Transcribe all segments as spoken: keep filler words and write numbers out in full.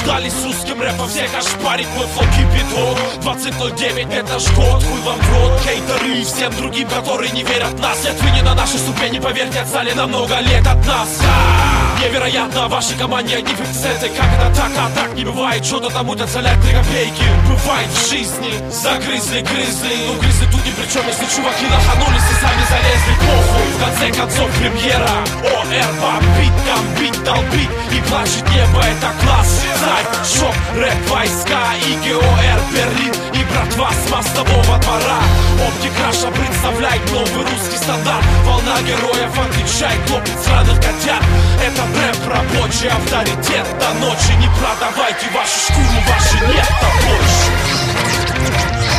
Дождались с русским рэпом, всех ошпарить мой флоу кипяток. Двадцать ноль девять, это ж год, хуй вам в рот. Хейтеры и всем другим, которые не верят в нас. Нет, вы не на нашей ступени, поверьте, отстали на много лет от нас. Невероятно, вашей команде одни коэффициенты. Как это так, а так не бывает. Что-то там мутятся лет три копейки. Бывает в жизни, загрызли, грызли. Ну грызли тут ни при чем, если чуваки лоханулись и сами залезли. Похуй, в конце концов премьера. ОР бомбит, гамбит, долбит и плачет небо, это класс. Знай, шок, рэп, войска и ГОР Берлин. И братва с мостового двора. Оптикраша представляет новый русский стандарт. Волна героев отвечает, хлопец сраных котят. Это рэп рабочий авторитет. До ночи не продавайте вашу шкуру, ваши нет, а больше.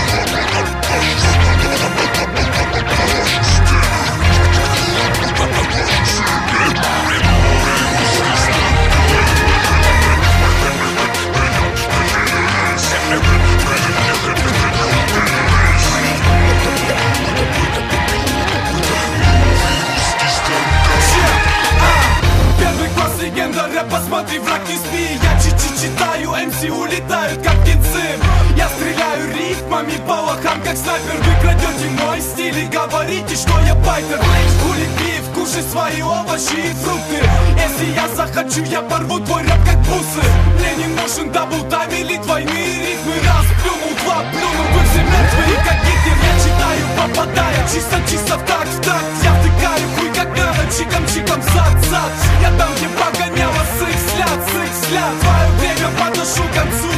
Посмотри, враг не спи, я чуть-чуть читаю, эм си улетают как птенцы. Я стреляю рифмами по лохам, как снайпер. Вы крадете мой стиль и говорите, что я байтер. Хули пив, кушай свои овощи и фрукты. Если я захочу, я порву твой рэп как бусы. Мне не нужен даблтайм или двойные ритмы. Раз плюнул, два плюнул, вы все мертвые, как Гитлер. Я читаю, попадая, чисто-чисто в такт, в такт. Я втыкаю хуй как надо, чиком-чиком, зад-зад. Я там, где погоняла с их взгляд, с их взгляд. Твое время подношу к концу.